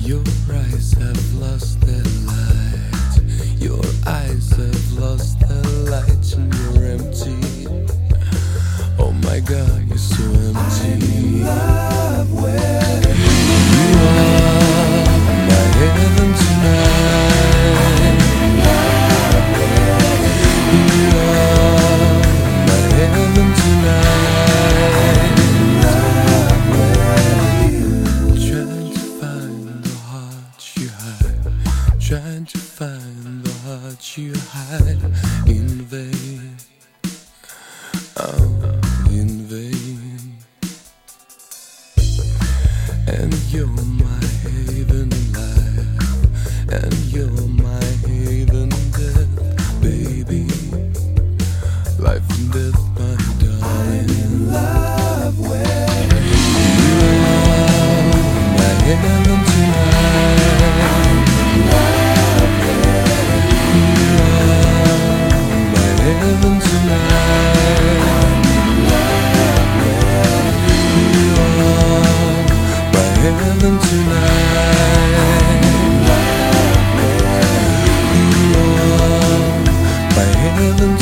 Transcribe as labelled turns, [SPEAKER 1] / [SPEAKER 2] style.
[SPEAKER 1] Your eyes have lost their light. Your eyes have lost their light, and you're empty. Oh my God, you're so empty. I'm in love with you. Are my heaven tonight. You are my heaven tonight. Trying to find the heart you hide. Trying to find the heart you hide in vain. Oh, in vain. And you're my haven in life, and you're my haven in death, baby. Life and death, my darling. I'm in love with you. Are my heaven tonight. Love with you. Are my heaven tonight. Love with you. Are my heaven tonight. Love with you. Are my heaven